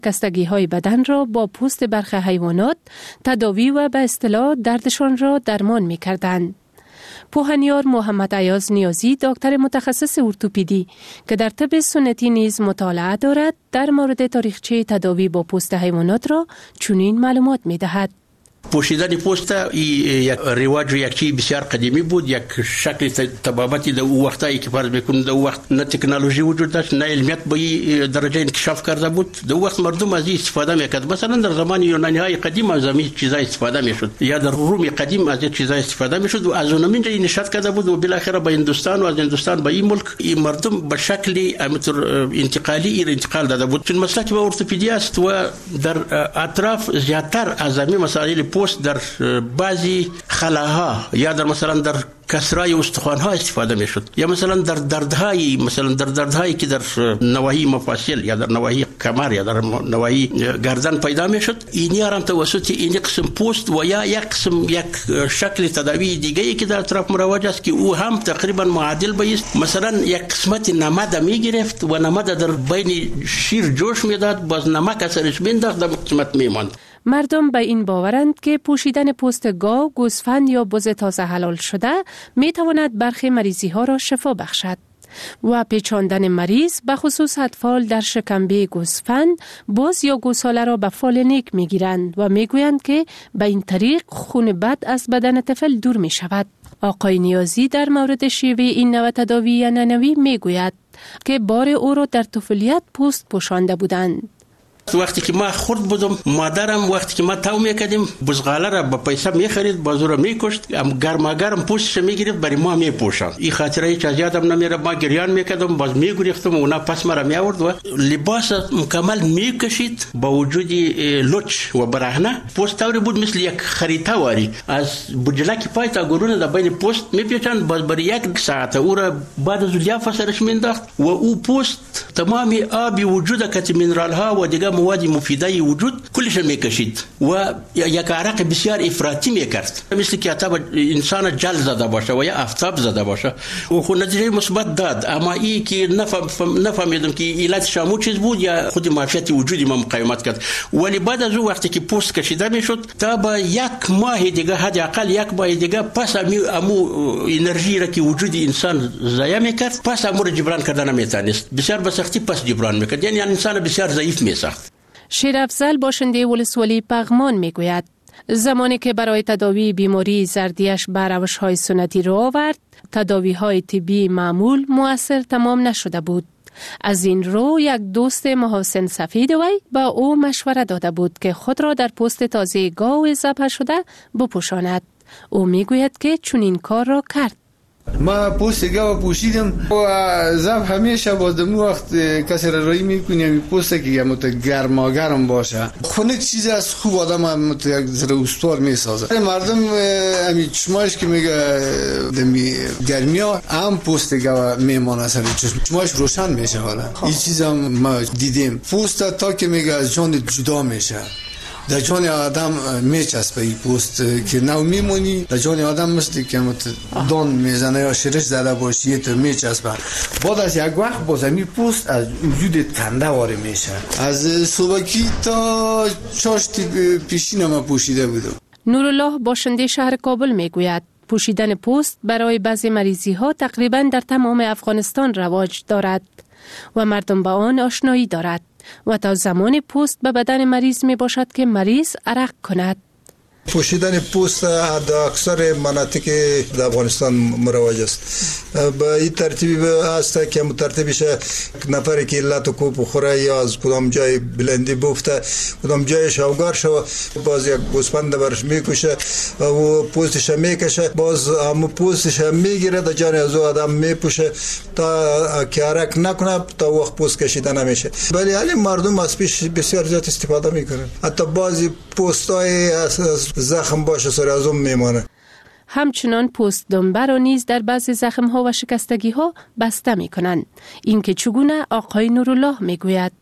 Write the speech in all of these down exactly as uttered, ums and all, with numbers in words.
شکستگی های بدن را با پوست برخی حیوانات تداوی و به اصطلاح دردشان را درمان می کردند. پوهنیار محمد ایاز نیازی، دکتر متخصص ارتوپدی که در طب سنتی نیز مطالعه دارد، در مورد تاریخچه تداوی با پوست حیوانات را چنین معلومات می دهد. پوشیدن پوست یک رواج یک چیز بسیار قدیمی بود، یک شکل طبابتی در اون وقتایی که فرض میکنم در وقت نه تکنولوژی وجود داشت، نه علمیت به این درجه انکشاف کرده بود. در وقت مردم از این استفاده میکرد. مثلا در زمان یونانی های قدیم از این چیزا استفاده میشد، یا در روم قدیم از این چیزا استفاده میشد و از اونم اینجا نشات کرده بود و بالاخره به هندوستان و از هندوستان به این ملک این مردم به شکل انتقالی این انتقال داده بود. چون مسلک به ارتوپدی است و در اطراف زیادتر از این مسائل پوست در بعضی خلاها یا در مثلا در کسرای استخوان‌ها استفاده میشد، یا مثلا در دردهای مثلا در دردهایی که در نواحی مفاصل یا در نواحی کمر یا در نواحی گردن پیدا میشد، اینی هم توسط این قسم پوست و یا یک قسم یک شکل تداوی دیگه ای که در اطراف مروج است که او هم تقریبا معادل بیست. مثلا یک قسمت نمد میگرفت و نمد در بین شیر جوش میداد، باز نمک اثرش مینداخت در قسمت میماند. مردم به این باورند که پوشیدن پوست گاو، گوسفند یا بز تازه حلال شده می تواند برخی مریضی ها را شفا بخشد و پیچاندن مریض به خصوص اطفال در شکمبه گوسفند، بز یا گوساله را به فال نیک می گیرند و می گویند که به این طریق خون بد از بدن طفل دور می شود. آقای نیازی در مورد شیوه این نوع تداوی یننوی می گوید که بار او را در طفولیت پوست پوشانده بودند. وقتی که ما خرد بودم، مادرم وقتی که ما تاو میکردیم بزغاله را با پیسه میخرید، بازو را میکشت، ام گرما گرم پوستش میگرفت برای ما میپوشاند. این خاطره هیچ از یادم نمیره. ما گریان میکردم، باز میگریختم و اونا پس مرا میآورد و لباس مکمل میکشید با وجود لوچ و برهنه. پوست طوری بود مثل یک خریطه واری، از بجلک پای تا گلوله در بین پوست میپیچاند، باز برای یک ساعت او را بعد از لیاف سرش مینداخت و او پوست تمام آبی وجود کت مینرال ها و دیگه مواد مفیده وجود کلش میکشید و یک عرق بسیار افراطی میکرد، مثل که تا انسان جل زده باشه و یا آفتاب زده باشه و خود نتیجه مثبت داد. اما این که نفهم نفهمیدم که علت شامو چیز بود یا خود معافیت وجودی ما مقاومت کرد. ولی بعد از اون وقتی که پوست کشیده میشد تا با یک ماه دیگه حداقل یک ماه دیگه پس امو انرژی را که وجود انسان ضایع میکرد، پس امو رو جبران کردن نمیتونست، بسیار به سختی پس جبران میکرد، یعنی انسان بسیار ضعیف میساخت. شیرافضل باشنده ولسوالی پغمان میگوید زمانی که برای تداوی بیماری زردیش به روش‌های سنتی رو آورد، تداوی‌های طبی معمول مؤثر تمام نشده بود. از این رو یک دوست محاسن سفید وی به او مشوره داده بود که خود را در پوست تازه گاو ذبح شده بپوشاند. او میگوید که چنین کار را کرد. ما پوست گاو پوشیدم و ذبح همیشه با دم وقت کسی را رای میکنیم پوست که مت گرما گرم باشه، خونه چیز از خوب آدم مت یک ذره استوار میسازه. مردم امی چشماش که میگه دمی گرمیا هم پوست گاو میمونه، سر چشماش روشن میشه. حالا این چیزا ما دیدیم، پوست تا که میگه از جان جدا میشه، در جان آدم میچسبه این پوست که نو میمونی در جان آدم مثل که دان میزنه یا شرش زده باشی تو میچسبه. بعد از یک وقت باز این پوست از وجود کنده واره میشه. از صبحکی تا چاشت پیشین ما پوشیده بودم. نورالله باشنده شهر کابل میگوید پوشیدن پوست برای بعضی مریضی ها تقریبا در تمام افغانستان رواج دارد و مردم با آن آشنایی دارد و تا زمان پوست به بدن مریض می باشد که مریض عرق کند. پوشیدن پوست در اکثر مناطق در افغانستان مروج است. به این ترتیب است که مترتبش نفری که علت کو بخوره یا از کدام جای بلندی بفته کدام جای شوگار شو، باز یک گوسفند برش میکشه و پوستش میکشه، باز هم پوستش میگیره در جان از آدم میپوشه تا که عرق نکنه تا وقت پوست کشیده نمیشه. ولی حالی مردم از پیش بسیار زیاد استفاده میکنن، حتی بعضی پوستای از زخم باشه سر ازم میمانه. همچنان پوست دنبه را نیز در بعضی زخم ها و شکستگی ها بسته می کنند. این که چگونه آقای نورالله می گوید.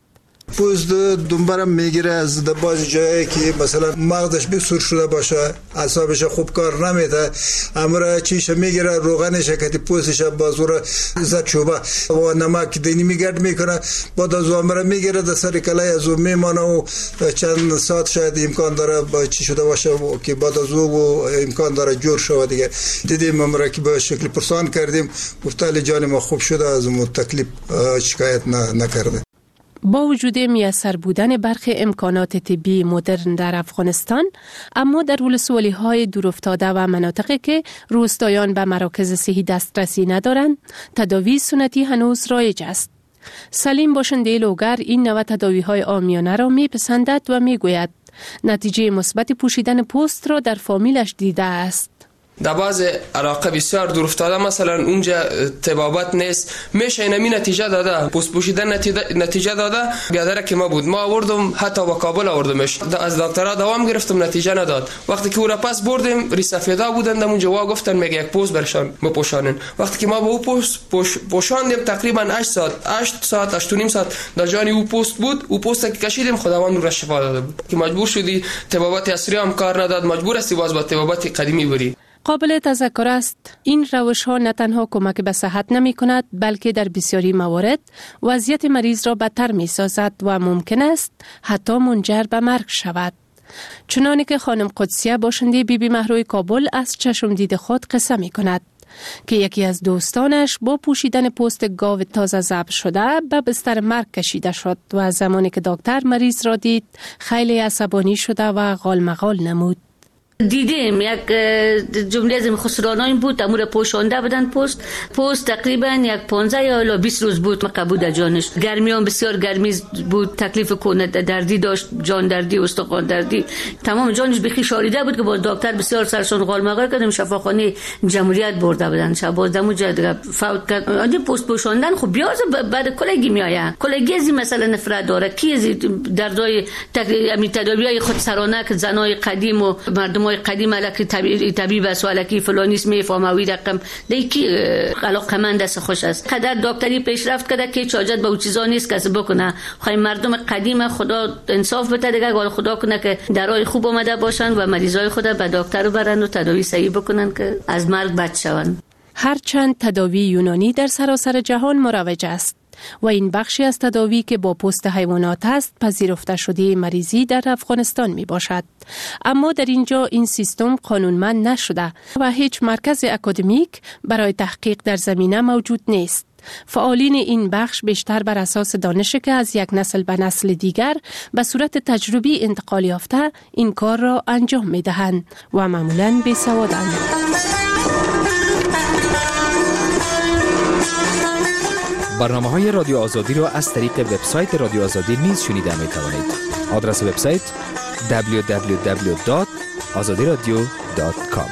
پوست دنبرم میگیره از بعضی جایی که مثلا مغزش بسور شده باشه، اعصابش خوب کار نمیده، امر چیش میگیره روغنش که پوستش بازور زد چوبه و نمک دینی میگرد میکنه، بعد از امر میگیره در سر کلای از اون میمانه و چند ساعت شاید امکان داره با چی شده باشه که بعد از اون امکان داره جور شده دیگه. دیدیم امر که به شکل پرسان کردیم، گفتال جان ما خوب شده، از اون تکلیف شکایت نکرده. با وجود میسر بودن برخی امکانات طبی مدرن در افغانستان، اما در ولسوالی‌های دورافتاده و مناطقی که روستایان به مراکز صحی دسترسی ندارند، تداوی سنتی هنوز رایج است. سلیم باشنده لوگر این نوع تداوی‌های عامیانه را میپسندد و میگوید نتیجه مثبت پوشیدن پوست را در فامیلش دیده است. در بعض علاقه بسیار دور افتاده مثلا اونجا طبابت نیست، میشه اینمی نتیجه داده، پوست پوشیدن نتیجه داده. بیادره که ما بود ما آوردم، حتی با کابل آوردمش، از دکترها دوام گرفتم نتیجه نداد. وقتی که او را پس بردیم ری سفیدا بودن اونجا وا گفتن میگه یک پوست برشان بپوشانن. وقتی که ما با او پوست پوشاندیم تقریبا هشت ساعت هشت ساعت هشت و نیم ساعت در جان او پوست بود. او پوست که کشیدیم خداوند او را شفا داده بود که مجبور شدی طبابت عصری هم کار نداد، مجبور استی باز با طبابت قدیمی بری. قابل تذکر است این روش ها نه تنها کمک به صحت نمی کند، بلکه در بسیاری موارد وضعیت مریض را بدتر می سازد و ممکن است حتی منجر به مرگ شود. چنانه که خانم قدسیه باشنده بی بی مهروی کابل از چشم دید خود قصه می کند که یکی از دوستانش با پوشیدن پوست گاو تازه ذبح شده به بستر مرگ کشیده شد و زمانی که دکتر مریض را دید خیلی عصبانی شده و غال مغال نمود. دیدیم یک جمله از خسرانان این بود، امور پوشانده بدن پوست پوست تقریبا یک پانزده یا بیست روز بود قبول جانش. گرمی هم بسیار گرمی بود، تکلیف کنه دردی داشت، جان دردی، استخوان دردی، تمام جانش بخی شاریده بود که با دکتر بسیار سرشان غال مغال کردیم، شفاخانه جمهوریت برده بودن، شباز دمو جد فوت کرد. آدی پوست پوشاندن خب بیاز بعد کلگی میآید، کلگی از مثلا نفرت داره، کی از دردای تکلیف تداوی خود سرانه که زنای قدیم و مردم قدیم الکی طبیب طبیب است و الکی فلانیست میفهموی رقم دیکی علاقمند است، خوش است. قدر دکتری پیشرفت کرده که حاجت به او چیزا نیست کس بکنه. خواهی مردم قدیم خدا انصاف بده دیگه، گال خدا کنه که درای خوب آمده باشن و مریضای خود به دکتر برن و تداوی صحیح بکنن که از مرگ بچ شون. هرچند تداوی یونانی در سراسر جهان مروج است و این بخشی از تداوی که با پوست حیوانات است پذیرفته شده مریضی در افغانستان می باشد، اما در اینجا این سیستم قانونمند نشده و هیچ مرکز اکادمیک برای تحقیق در زمینه موجود نیست. فعالین این بخش بیشتر بر اساس دانشی که از یک نسل به نسل دیگر به صورت تجربی انتقال یافته این کار را انجام می دهند و معمولاً بی‌سوادند. برنامه‌های رادیو آزادی را از طریق وبسایت رادیو آزادی نیز شنیده می‌توانید. آدرس وبسایت دبلیو دبلیو دبلیو دات آزادی رادیو دات کام.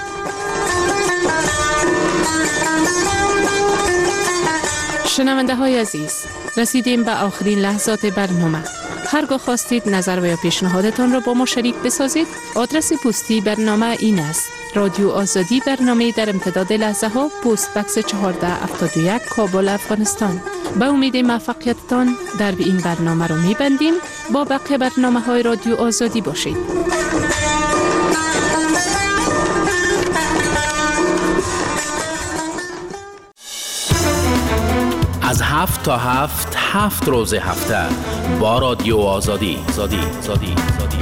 شنونده های عزیز، رسیدیم به آخرین لحظات برنامه. هرگاه خواستید نظر و یا پیشنهادتان را با ما شریک بسازید، آدرس پستی برنامه این است: رادیو آزادی، برنامه در امتداد لحظه ها، پست بکس چهارده هفتاد و یک، کابل، افغانستان. به امید موفقیتتان در این برنامه را می‌بندیم. با بقیه برنامه های رادیو آزادی باشید. از هفت تا هفت هفت روز هفته با رادیو آزادی آزادی آزادی آزادی.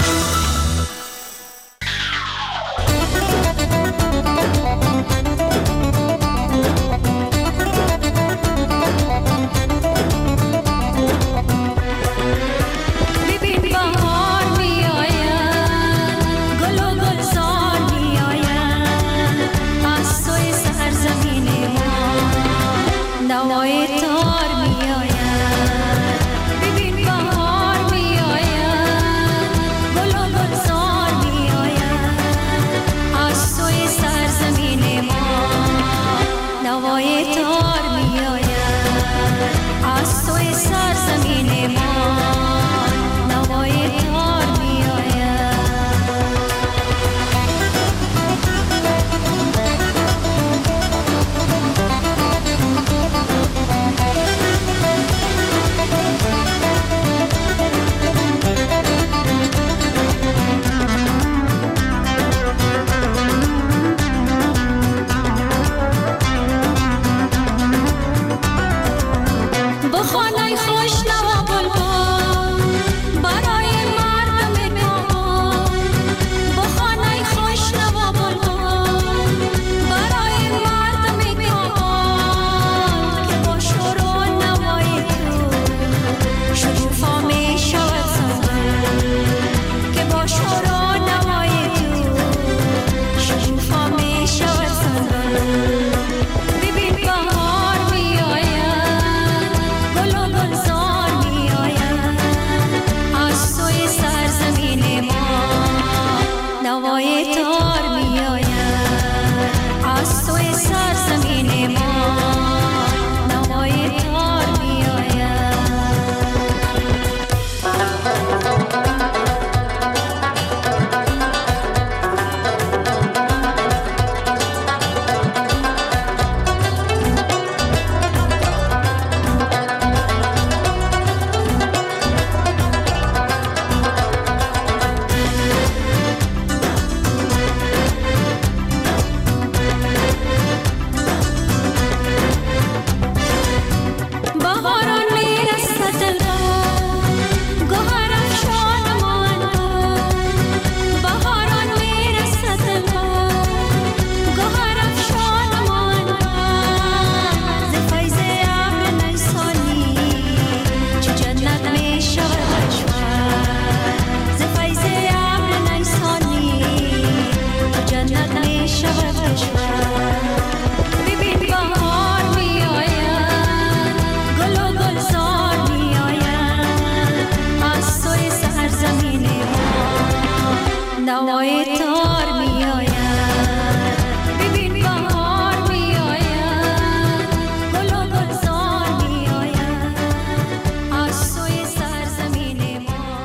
نای